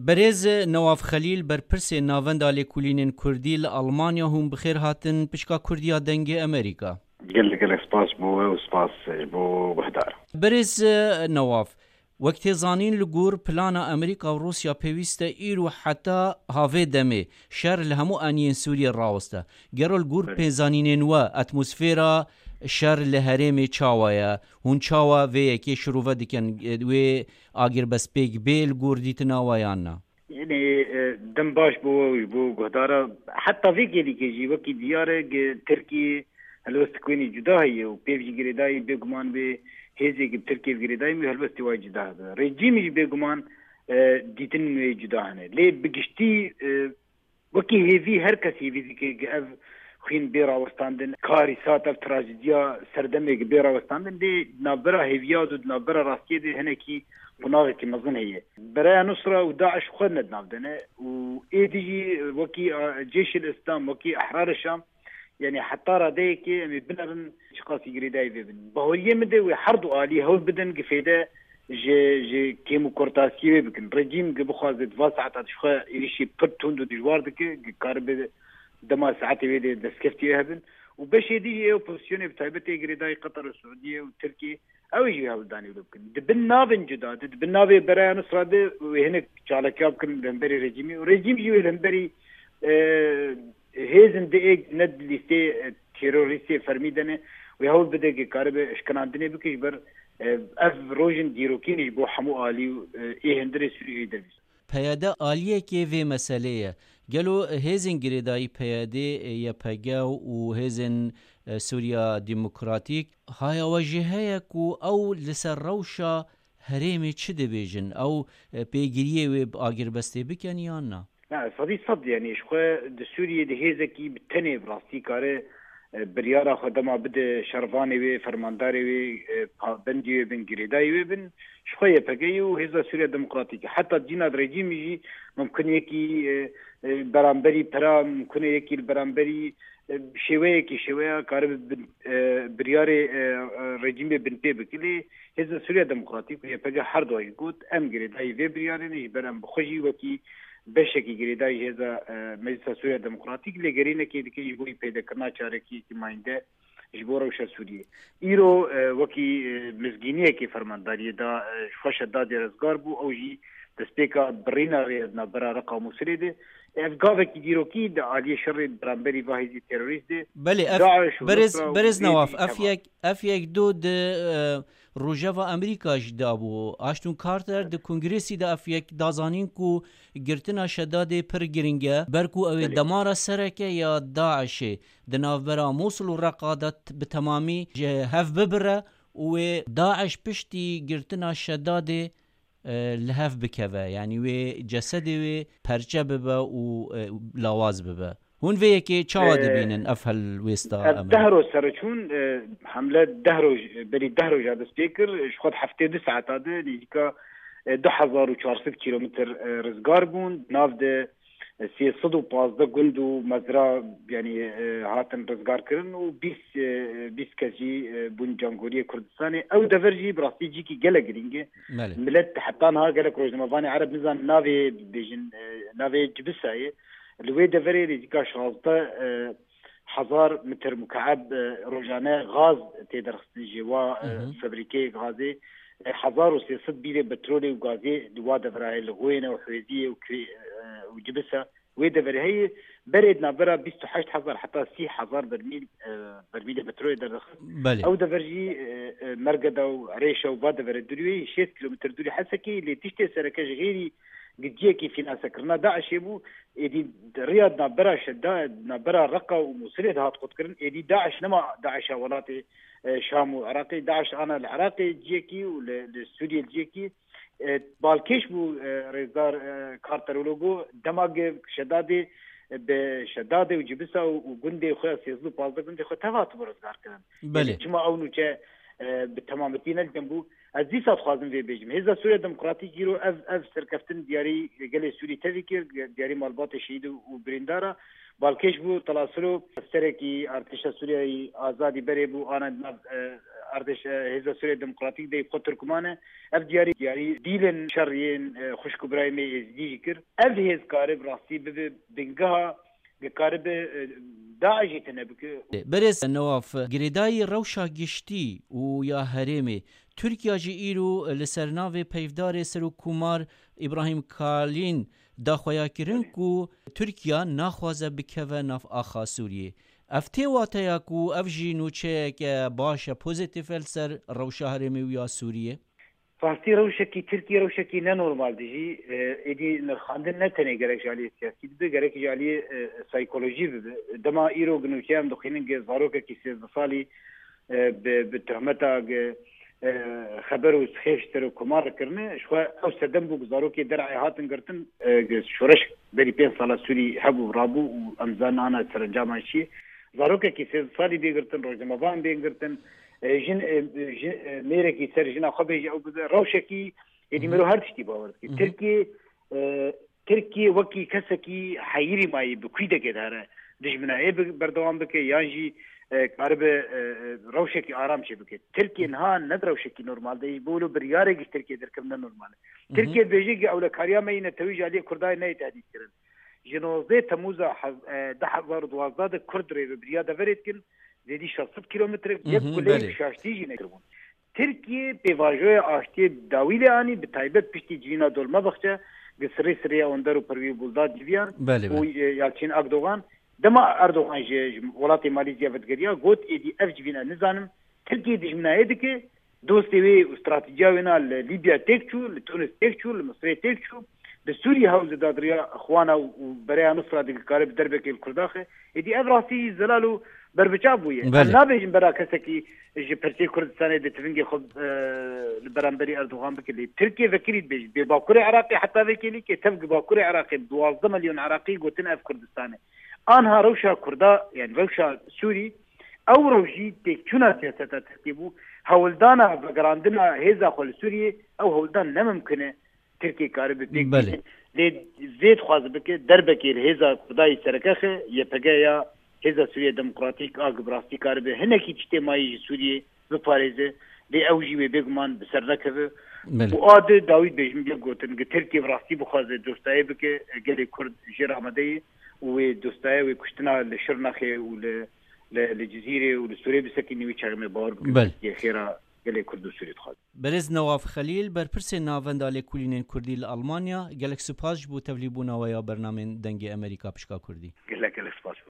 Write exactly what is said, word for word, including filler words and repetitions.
برز نواف خلیل برپرس ناوندا لکولینین کردی لألمانیا هم بخیر هاتن پشکا کردیا دنگ امریکا. گله گله سپاس بو و سپاس بو بهدار. برز نواف وقتی زانین لگور پلانا امریکا و روسیا پیوسته ایرو حتی هاوی دمه شر لهمو آنین سوریه راوسته گرو لگور پیزانین و اتمسفیرا شر لهرم چاوایا هون چاوا و یکی شروع دکن و آگر بس پیگ بیل گور دیت نوایانا یعنی دم باش بو بو گهدارا حتی ویکی دیگه جی وکی دیاره ترکی هلوست کوینی جدا هی و پیوجی گریدای بگمان به هیزی که ترکی گریدای می هلوستی وای جدا هست رژیمی بگمان دیتن می جدا هنه لی بگشتی وکی هیوی هر کسی هیوی که خين بيرا وستاندن كاري ساتا تراجيديا سردمي بيرا وستاندن دي نابرا هيفياد و نابرا راستي دي هنكي قناغي كي مظن هي برايا نصرة وداعش خدنا نابدنا و ايديجي وكي جيش الاسلام وكي احرار الشام يعني حتى رادي كي بنرن شقاسي قريداي ببن بهوريه مدى ويحرضوا آلي هول بدن قفيدا جي جي كيمو كورتاسي بكن رجيم بخوازد فاسعة تشخوا إليشي برتوندو ديجوار دكي كارب دما ساعتي ويدي دسكفتي هبن وباش يدي اوبوزيسيون بتايبتي غريداي قطر والسعوديه وتركيا او يجي هالداني لوكن دبنابن جداد دبنابي براي نصراد وهنا شالكاب كن لمبري ريجيمي وريجيم جي لمبري هيزن دي ند ليستي تيروريستي فرميدنه ويهول بده كارب اشكناندني بكيش بر اف روجن ديروكيني بو حمو الي اي هندري سوري دبيس پیاده آلیه که وی مسئله گلو هزین گریدای پیاده یا پگاو و هزین سوریا دموکراتیک های وجهه کو او لسر روشا هرمی چه دبیجن او پیگیریه و آگر بسته بکن یا نه؟ نه صدی صد یعنی شخواه ده سوریه ده هزکی بتنه براستی کاره بریارا خدما بده شرفانی و فرمانداری و بندی و بن گریدای و بن شخواه پگی و هزا سوریا دموکراتیک حتی جینا رژیمی جی ممکن یکی برانبری پرا ممکن یکی برانبری شویه کی شویه کار بریار رژیم بن پی بکلی هزا سوریا دموکراتیک و پگی هر دوی گوت ام گریدای و بریاری نیش برام بخوشی وکی بشکی گریدای هزا مجلس سوریا دموکراتیک لگرینه که دیگه یبوی پیدا کرنا چاره کی که ماینده جبورا وش سوریه ایرو وکی مزگینیه که فرمانداری دا خوش داد رزگار بو اوجی دسپیکا برینا ریدنا برا رقم سریده افغاوه کی دیروکی دا عالی شر برانبری واحدی تروریست ده بله اف برز برز نواف افیک افیک دو د روجاوا امریکا جدابو اشتون کارتر د کنگرسی د افیک دازانین کو گرتنا شداد پر گرینگه برکو او دمار سرکه یا داعش د ناوبرا موصل و رقادت به تمامی هف ببره و داعش پشتی گرتنا شداد لهف بکوه یعنی و جسد و پرچه ببه و لاواز ببه هون وی یکی چاوا دبینن افهل ویستا امریکا دهرو سرچون حمله دهرو بری دهرو جاد سپیکر خود هفته دو ساعت داده لیکا دو هزار و چهارصد کیلومتر رزگار بون ناو ده سیصد و پازده گند و مزرعه یعنی هاتن رزگار کردن و بیست بیست کسی بون جمهوری کردستان او دورجی براستی جی کی گله گرینگه ملت حتی ها گله روزنامه‌وانی عرب نزان ناوی بیجن ناوی جبسای لوی دوری ریزیکا شازده هزار متر مکعب روزانه غاز تدرخست جوا فابریکه غازی هزار و سیصد بیل بترول و غازی دوا دورای لغوینه و حویزیه و جبسه وی دوری هی برید نبرا بیست و هشت هزار حتی سی هزار برمیل برمیل بترول درخست او دورجی مرگده و عریشه و با دوری دوری شیست کیلومتر دوری حسکی لی تشتی سرکش غیری قديه كي في ناس كرنا داعش يبو إدي رياض نبرا شداد نبرا رقة ومسرد هات قد كرن إدي داعش نما داعش ولاتي شام وعراقي داعش أنا العراقي جيكي والسوري الجيكي بالكيش بو ريزار كارتر ولوجو دماغ شدادي بشدادي وجبسة وجندي خويا سيزلو بالده جندي خويا تفات برزقار كرن بله كما أونو جا بالتمامتين الجنبو ازی سات خوازم وی بیجم هزا سوریا دموکراتیک گیرو اف اف سرکفتن دیاری گله سوری تفکر دیاری مالبات شهید و بریندارا بالکش بو تلاصلو سرکی ارتش سوریای آزادی بری بو آن اردش هزا سوریه دموکراتیک دی خود ترکمانه اف دیاری دیاری دیلن شرین خوشک برای می ازدیجی کر اف هز کارب راستی به بنگها کارب داعشی تنبکه برس نواف گریدای روشا گشتی و یا هرمه ترکیه جی ایرو لسرناو پیفدار سرو کومار ابراهیم کالین داخویا کرن کو ترکیه ناخوازه بکوه ناف آخا سوریه افتی واتیا کو اف جی نوچه که باشه پوزیتیف السر روشا هرمه و یا سوریه فاستی روشکی ترکیه روشکی نه نورمال دیجی ایدی نخاندن نه تنه گرک جالی سیاسی بده گرک جالی سایکولوژی بده دما ایرو گنوچه هم دخینن که زاروکه که سیزده سالی به تهمتا خبر و خیشتر و کمار کرنه شو او سدم بو زاروکه درعی هاتن گرتن شورش بری پین سالا سوری حبو رابو و امزان آنا سرنجامان شی زاروکه که سیزده سالی بیگرتن روزموان بیگرتن جن میره کی سر جنا خبر او روشکی یدی مرو هر تشتی باور کی ترکیه ترکیه وکی کسکی حیری مای بکویده که داره دشمنای بردوام بکه یانجی قرب روشکی آرام شه بکه ترکیه نه ند روشکی نورمال دی بولو بریاره کی ترکیه درکم نه نورمال ترکیه بیجی کی اول کاریا مینه تویج علی کردای نه تهدید کردن جنوزه تموز ده هزار و دوازده کرد ری بریاده ورید کن زیدی شصت کیلومتر یک کلی شاشتی جنه کربون ترکیه به واژه آشتی داویل آنی به تایبت پشتی جینا دولما بخشه گسری سری اندرو پروی بولداد دیویان و یالچین اردوغان دما اردوغان جه ولات ماليزيا ودگریا گوت ایدی اف جینا نظام ترکیه دجمنایه دکه دوستی و استراتیجیا وینا لیبیا تکچو تونس تکچو مصر تکچو به سوریا هاوز دادریا اخوانا و برای نصرة دي قارب دربك الكرداخه ادي ابراسي زلالو بربچا بويه انا بيجن برا كسكي جي برتي كردستان دي تفنجي خد البرامبري اردوغان بكلي تركيا فكريت بيج بباكوري عراقي حتى بكلي كي تفق باكوري عراقي دوازده مليون عراقي قوتن اف كردستان انها روشا كردا يعني روشا سوري او روشي تكشنا سياسه ترتيبو هولدانا بغراندنا هيزا خل سوريا او هولدان نممكنه تركي قارب بيج لي زيد خواز بك دربكي هيزا خداي سركخه يپگايا هيزا سوريا ديمقراطيك اگ براستي قارب هنكي اجتماعي سوريا بفاريزه دي اوجي بيگمان بسرنكه وعاد داوود بيجم بيگوتن تركي براستي بخواز دوستاي بك گلي كرد جرامدي ودوستاي وكشتنا لشرنخه ول للجزيره ولسوريا بسكني ويچغمه باور بك خيره گله کردو سوری خواهد. برز نواف خلیل بر پرس ناوندال کولینین کردی لالمانیا گلک سپاس بو تولیبونا و یا برنامه دنگ امریکا پشکا کردی. گله گله سپاس.